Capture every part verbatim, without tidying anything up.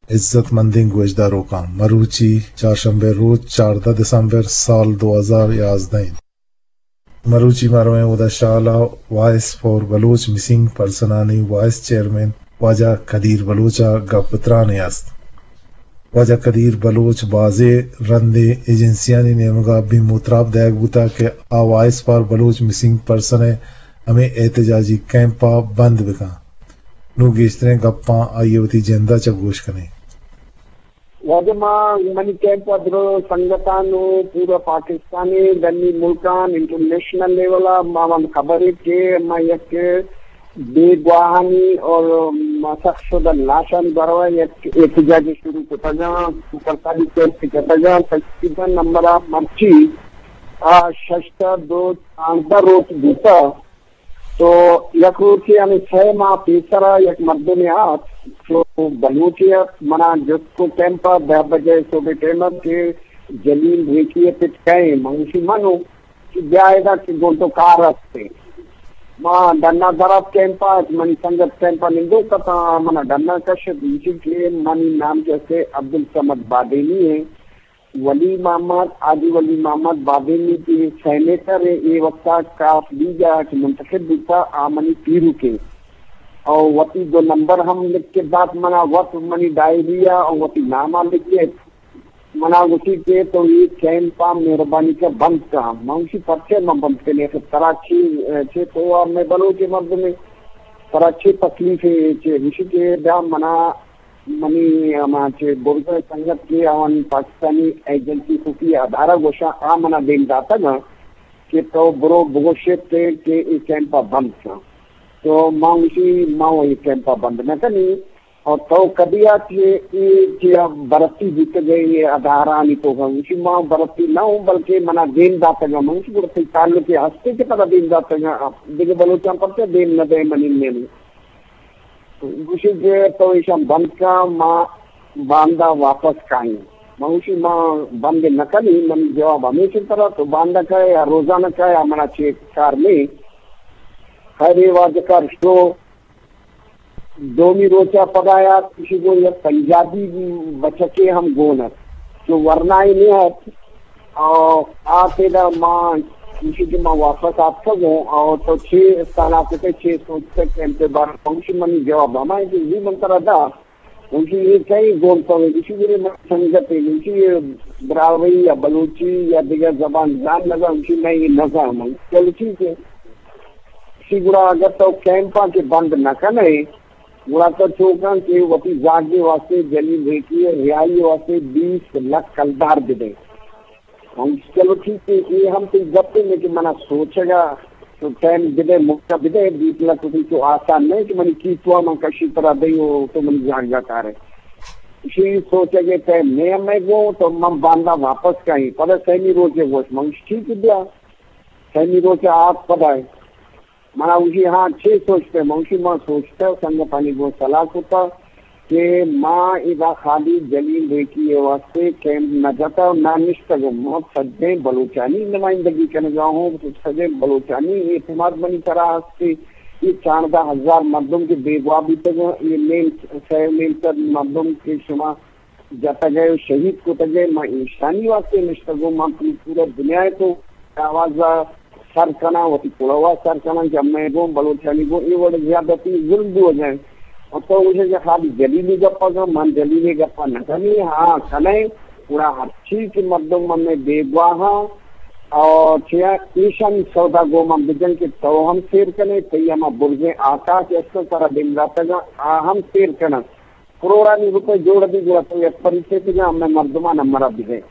عزت مندی گوشداروں کا مروچی چہارشنبے روز چاردہ دسمبر سال دو ہزار یازدہ مروچی مرویں ودا شالا وائس فور بلوچ مسنگ پرسنانی وائس چیئرمین واجہ قدیر بلوچا گپترانی است واجہ قدیر بلوچ بازے رندے ایجنسیانی نیمگا بھی متراب دیگ بوتا کہ آ voice for Baloch missing person ہمیں احتجاجی کیمپا بند بکا نو گیشتریں گپاں آئیوتی جندہ چگوش کنے واجما منی کیمپ ادرو سنگتانو پورا پاکستانی دنی ملکان انٹرنیشنل لیول مامان خبری کے ما یک بے گواہانی اور مسخ شدہ لاشان بروا یک احتجاجی شروع کتا جا سرکاری کیمپ کتا جا تقریباً نمبر آف مرچی ششتا دو چاندہ روز دیتا تو یک روچی ہمیں چھ ماہ پیسرا یک مردم آت تو بلوچیت منا جس کو کیمپا بہ بجے صبح ٹیمر کے جلیل ریکیے پٹ کہیں منشی منو کہ بیائیدہ کہ گونٹو کار رستے ماں ڈنا دراب کیمپا منی سنگت کیمپا نندو کتا منا ڈنا کشت نیچی کے منی نام جیسے عبدالصمد بادینی ہے ولی محمد عادی ولی محمد بادینی کی سینیٹر ہے یہ وقتا کاف لیجا کہ منتخب دیتا آمنی پیرو کے اور وتی دو نمبر ہم لکھ کے بعد منا وقت منی ڈائریا اور وتی نامہ لکھ کے منا اسی کے تو یہ کیمپا مہربانی کا بند کا منشی پرچے میں بند کے لیے کراچی چھے تو میں بلوچ مرد میں کراچی تکلیف ہے رشی کے دا منا منی اما چھے برز سنگت کے آوان پاکستانی ایجنسی خفی ادارہ گوشا آمنا دین داتا گا کہ تو برو بگوشت کے کہ یہ کیمپا بند کا تو ماں اسی ماں وہی کیمپا بند نہ کرنی اور تو کبھی آتی برتی جیت گئے یہ ادارانی تو گا اسی ماں برتی نہ ہوں بلکہ منا دین داتا گا میں اسی برتی تعلق کے ہستے کے طرح دین داتا گا دیکھے بلوچان پڑتے دین نہ دے منی میں اسی کے تو ایشان بند کا ماں باندھا واپس کھائیں میں اسی ماں بند نہ کرنی من جواب ہمیشہ طرح تو باندھا کھائے یا روزانہ کھائے ہمارا چیک کار میں خیری واجکار شو دومی روچا پڑایا کسی کو یہ پنجابی بچکے ہم گونت جو ورنہ ہی نہیں ہے اور آتے دا ماں کسی کے ماں واپس آپ سب ہوں اور تو چھ سال آتے تھے چھ سوچتے کیمپے بار پہنچی منی جواب ہمارے جو یہ منترہ دا انکی یہ کئی گونتا ہوئے کسی کے لیے سنگت ہے انکی یہ براوی یا بلوچی یا دیگر زبان جان لگا انکی میں یہ نظام ہوں چلو ٹھیک ہے گڑا اگر تو کیمپا کے بند نہ کرے گڑا تو چوکا کہ وتی زاگے واسطے جلیل ریکی ریائی واسطے بیس لاکھ کلدار دے دیں ہم چلو ٹھیک ہے یہ ہم تو گپتے میں کہ منا سوچے گا تو ٹائم دے دے موقع دے دے بیس لاکھ روپئے تو آسان نہیں کہ منی کی تو میں کشی طرح دیں ہو تو منی جاگ جاتا رہے اسی سوچے گے ٹائم میں میں گو تو من باندھا واپس کہیں پڑے سہمی روچے گوش منش ٹھیک دیا سہمی روچے آپ پڑھائے منا اسی ہاں چھ سوچتے منشی ماں سوچتا سنگ پانی کو صلاح ہوتا کہ ماں ادا خالی جلیل ریکی واسطے کیمپ نہ جاتا اور نہ نشتا گو موت سجدیں بلوچانی نمائندگی کرنے جاؤں ہوں تو سجدیں بلوچانی اعتماد بنی طرح ہستے یہ چاندہ ہزار مردم کے بے گوابی تک یہ مین سہ مین تر مردم کے شما جاتا گئے شہید کو تگئے ماں انسانی واسطے نشتا گو ماں پورا دنیا ہے تو آواز سر کنا ہوتی پڑوا سر کنا جب میں گو بلوچانی گو یہ بڑے زیادتی ظلم بھی ہو جائیں اور تو مجھے کہ خالی جلیلی گپا گا من جلیلی گپا نہ کرنی ہاں کھنے پورا ہر چیز کی مردم من میں بے گواہاں اور چیا ایشانی سودا گو من بجن کے تو ہم سیر کنے تیما برزیں آقا کے اس طرح دن جاتا گا ہم سیر کنا کروڑانی روپے جوڑ دی گوا تو ایک پریچے تھی گا ہم نے مردمہ نمبرہ بھی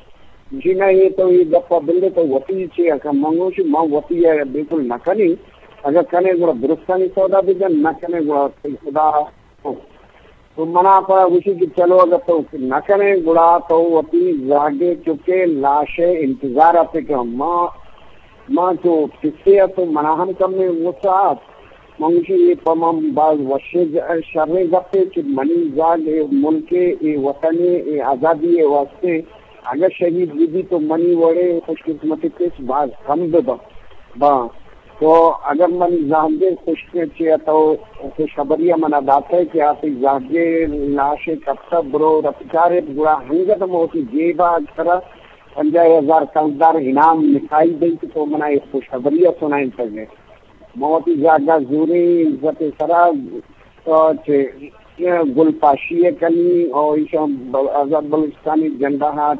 جی نہ یہ تو یہ گپا بلدے تو وطی چیئے کہ منگوشی ماں وطی ہے بالکل نہ کنی اگر کنے گوڑا درستانی سودا بھی جن نہ کنے گوڑا خدا تو منا پا اسی کی چلو اگر تو نہ کنے گوڑا تو وطی زاگے چکے لاشے انتظار آتے کہ ماں ماں جو قصے ہے تو منا ہم کم میں وہ ساتھ منگوشی یہ پمام بعض وشے شرنے گپتے کہ منی زاگ ملک وطنی آزادی واسطے اگر شہید بھی تو منی وڑے خوش قسمتی کس بعض کم دے با با تو اگر من زاہدے خوش کے تو خوشخبری من داتا ہے کہ آپ زاہدے لاش کبتا برو رپچارے گڑا ہنگت موتی جیبا طرح پنجہ ہزار قرضدار انعام نکائی دی تو منا ایک خوشخبری سنائیں پڑے موتی زیادہ زوری عزت سرا گل پاشی کنی اور ایشا آزاد بلوچستانی جنڈا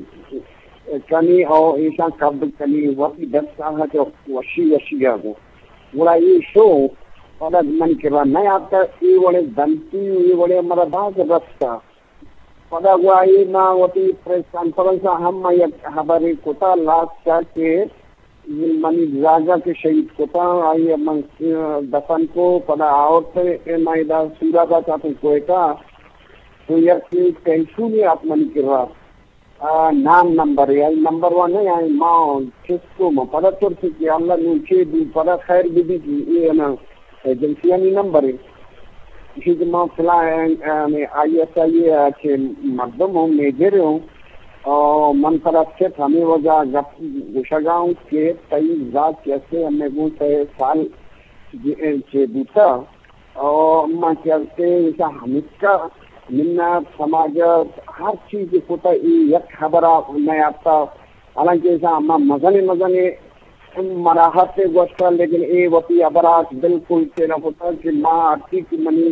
کنی اور ایشا قبل کنی وقتی دس آہا کہ وشی وشی آگو گوڑا یہ شو پڑا من کرا نہیں آتا ای وڑے دنتی ای وڑے مرا باز رستا پڑا گوڑا یہ نا وقتی پریس کانفرنسا ہم یک خبری کتا لاس چاہ کے منی زاگا کے شہید کتا آئی من دفن کو پڑا آورت مائدہ سورا کا چاہتا کوئے کا تو یک کیسو نہیں آپ منی کرا نام نمبر ہے نمبر ون ہے یعنی ماں کس کو ماں پڑا تر سے کہ اللہ نیچے دی پڑا خیر بھی دی کی یہ نا ایجنسیانی نمبر ہے اسی کہ ماں فلاں آئی ایس آئی اچھے مردم ہوں میجر ہوں اور من طرف سے ہمیں وجہ گوشگاؤں کے تئی ذات کیسے ہمیں وہ سال سے دوسرا اور ماں کہتے ایسا حمید کا منا سماج ہر چیز ہوتا یک خبر نہیں آتا حالانکہ ایسا ہم مزنے مزنے مراحت سے گوشتا لیکن اے وطی ابراج بالکل تیرا ہوتا کہ ماں آتی کی منی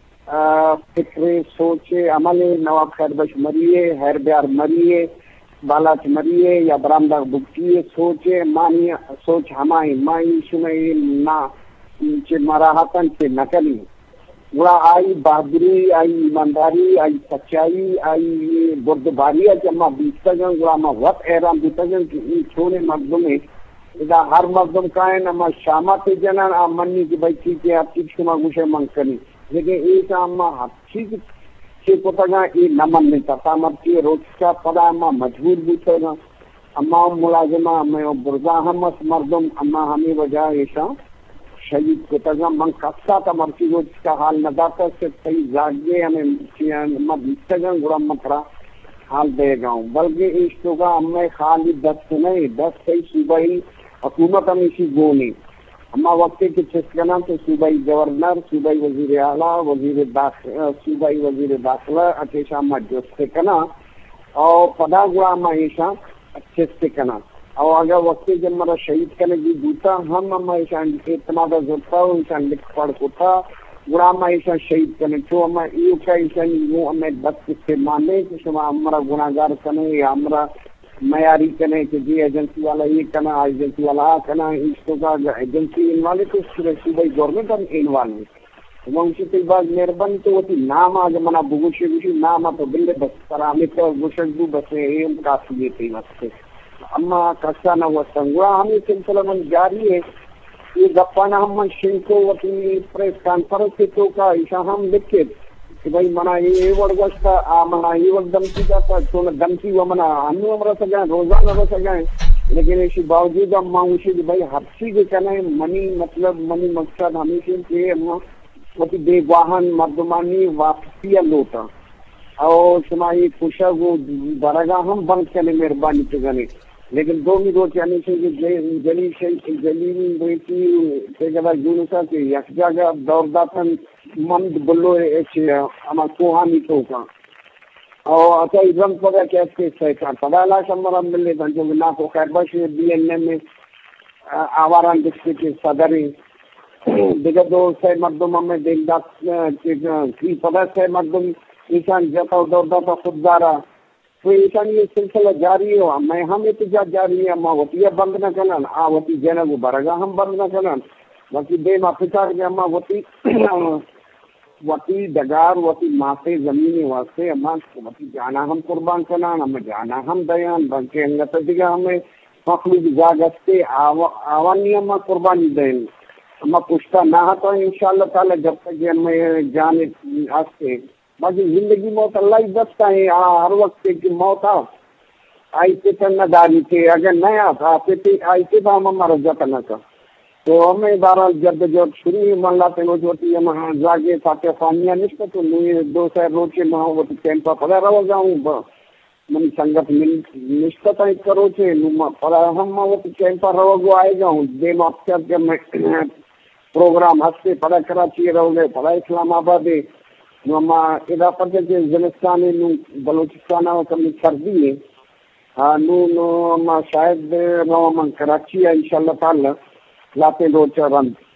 فکر سوچے عمل نواب خیر بش مریے ہیر بیار مریے بالاچ مریے یا برامدہ بکتیے سوچے مانی سوچ ہمائی مائی شمائی نا مراحتن سے نکلی گوڑا آئی بہادری آئی ایمانداری آئی سچائی آئی بردباری ہے کہ اما بیستا جن گوڑا اما وقت احرام بیتا جن کہ این چھوڑے مردم ہے اذا ہر مردم کائن اما شامات جنان آم منی کی بھائی چیزیں آپ چیز شما گوشے من کرنی لیکن ایسا اما ہر چیز چی پتا گا ای نمن نہیں تتا مرچی روچ کا پدا اما مجبور بیتا گا اما ملازمہ اما برزا ہم مردم اما ہمیں وجہ ایسا شہید کو تگا من کسا تا مرچی روچ کا حال نداتا سے صحیح زاگے ہمیں اما بیتا گا گرا مکرا حال دے گاؤں بلکہ اس تو گا اما خالی دست نہیں دست صحیح صوبائی حکومت ہم اسی گونی اما وقت کے چسکنا تو صوبائی گورنر صوبائی وزیر اعلیٰ وزیر داخلہ صوبائی وزیر داخلہ اچھا اما جستے کنا اور پدا گوا اما ایشا اچھے سے کنا اور اگر وقت جب مرا شہید کرنے کی دوتا ہم اما ایشا اعتماد ضرورتا ہو ایشا لکھ پڑھ ہوتا گڑا اما ایشا شہید کرنے تو اما ایو کا ایشا وہ ہمیں دست سے مانے کہ شما ہمارا گناہگار کنے یا ہمارا معیاری کنے کہ جی ایجنسی والا یہ کنا ایجنسی والا کنا اس کو کا ایجنسی انوالے تو صوبائی گورنمنٹ ہم انوالے وہ اسی کے بعد مہربانی تو ہوتی نام آج منا بگوشی گوشی نام تو بلے بس سرامیت گوشک دو بس ایم کافی یہ تھی وقت اما کسا نہ وہ سنگوا ہمیں سلسلہ من جاری ہے یہ گپانا ہم من شنکو وطنی پریس کانفرنس کے تو کا ایشا ہم لکھے کہ بھائی منا یہ وڑ گوشتا آ منا یہ وقت دمکی جاتا تو دمکی وہ منا ہمیں ہم رہ سکیں روزانہ رہ سکیں لیکن اسی باوجود ہم مانگوشی کہ بھائی ہر چیز کہنا منی مطلب منی مقصد ہمیشہ کہ وقتی بے گواہن مردمانی واپسی لوٹا اور شما یہ خوشا وہ برگاہ ہم بند کرنے مہربانی چگنے لیکن دو بھی روز یعنی سے جلی جلیل بیٹی سے جگہ یونسا کے یک جگہ دور داتن مند بلو اما کوہانی تو کا اور اچھا ادھر پڑا کیسے سہتا پڑا لاش ہمارا ملے تھا جو نا کو خیر بش بی این اے میں آواران ڈسٹرکٹ کے صدر دیگر دو سے مردم میں دیکھ دات پڑا سے مردم ایشان جاتا دور داتا خود دارا تو ایشان یہ سلسلہ جاری ہو میں ہم احتجاج جاری ہے اما وطیہ بند نہ کرن آ وطی جنہ کو برگا ہم بند نہ کرن باقی بے مافکار کے اما وطی وطی دگار وطی ماتے زمین واسطے اما وطی جانا ہم قربان کرنا ہم جانا ہم دیان بلکہ انگت دیگا ہمیں مخلوق جاگستے آوانی اما قربانی دین اما پشتا نہ تو انشاءاللہ تعالی جب تک یہ ہمیں جانے آستے باقی زندگی موت اللہ ہی بچتا ہے ہر وقت کی موت آ آئی پہ نہ داری تھے اگر نیا تھا پہ آئی پہ ہم ہمارا جتنا تھا تو ہمیں بارہ جد جب شروع ہی من لاتے روز ہوتی ہے وہاں جاگے فاتح فانیہ نشتا تو دو سہ روز کے وہاں وہ کیمپا پڑا رہا جاؤں من संगत निष्ठता करो छे पर हम वो कैंप रहो आएगा हूँ दे मास्टर के प्रोग्राम हस्ते पड़ा कराची रहोगे पड़ा इस्लामाबाद नमा इधर पर के अफगानिस्तान नु बलूचिस्तान कमी सर्दी है हाँ नु नु शायद नो कराची है इंशाल्लाह ताला लाते दो चरण